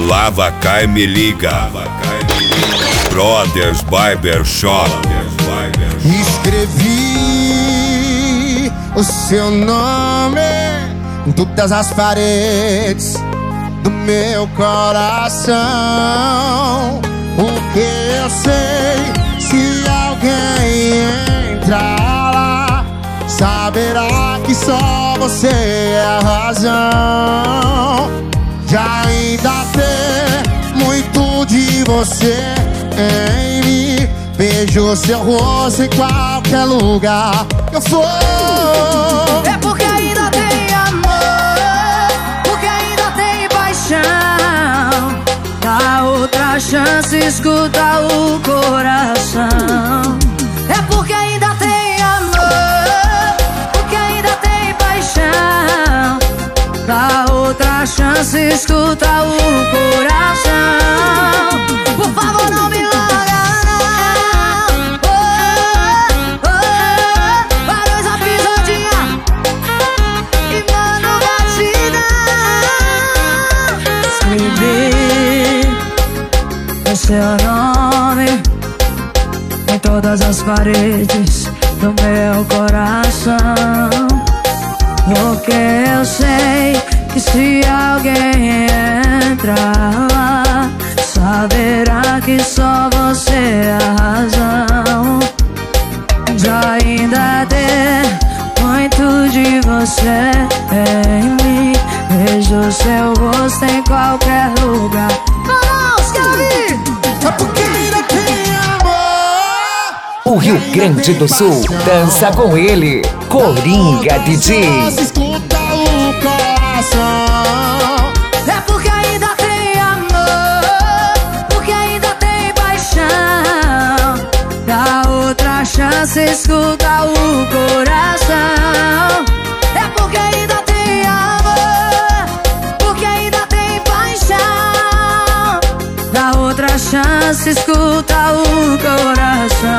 Lava Cai Me Liga. Brothers Barber Shop. Escrevi o seu nome em todas as paredes do meu coração. Porque eu sei, se alguém entrar lá, saberá que só você é a razão. Já ainda tem muito de você em mim. Vejo seu rosto em qualquer lugar que eu for. É porque ainda tem amor, porque ainda tem paixão. Dá outra chance, escuta o coração. É porque ainda tem amor, porque ainda tem paixão. Dá outra chance, escuta o coração. Por favor, não me larga, não. Oh, oh, oh. Barões a pisadinha e mano batidão. Escrevi o seu nome em todas as paredes do meu coração. Porque eu sei que se alguém entrar lá, saberá que só você é a razão. Já ainda tem muito de você em mim. Vejo seu rosto em qualquer lugar. Vamos, Gabi! É porque ainda tem amor. O Rio Grande do Sul dança com ele, Coringa DJ. Só se escuta o coração. É porque ainda tem amor, porque ainda tem paixão. Dá outra chance, escuta o coração. É porque ainda tem amor, porque ainda tem paixão. Dá outra chance, escuta o coração.